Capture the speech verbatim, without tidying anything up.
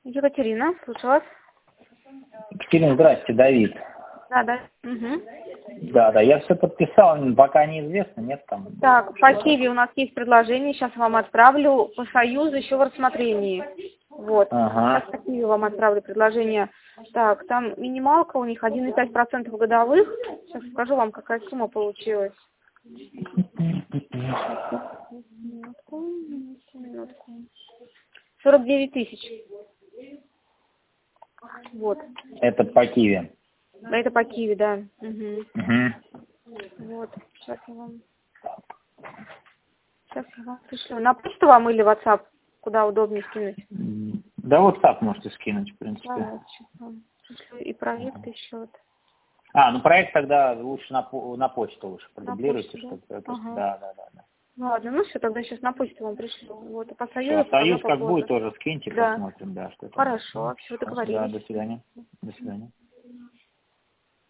Екатерина, слушаю вас. Екатерина, здрасте, Давид. Да, да. Угу. Да, да, я все подписал, пока неизвестно, нет там. Так, по Киеве у нас есть предложение, сейчас вам отправлю. По Союзу еще в рассмотрении. Вот. Ага. Сейчас по Киеве вам отправлю предложение. Так, там минималка у них один и пять десятых процента годовых. Сейчас скажу вам, какая сумма получилась. Минутку, минутку, минутку. сорок девять тысяч. Вот. Это по Киеве. Да, это по Киеве, да. Угу. Угу. Вот. Сейчас я вам... Сейчас я вам пришлю. На почту вам или WhatsApp? Куда удобнее скинуть? Да, WhatsApp можете скинуть, в принципе. Да, сейчас вам пришлю и проект, и счет. А, ну проект тогда лучше на, на почту лучше продублируйте, почту, чтобы это... ага. Да, да, да, да. Ну ладно, ну все, тогда сейчас на почту вам пришлю. Вот, и по Все, Союзу, а Союз по как году. будет, тоже скиньте, Да. посмотрим, да, что там. Хорошо, все, договорились. Да, до свидания. До свидания.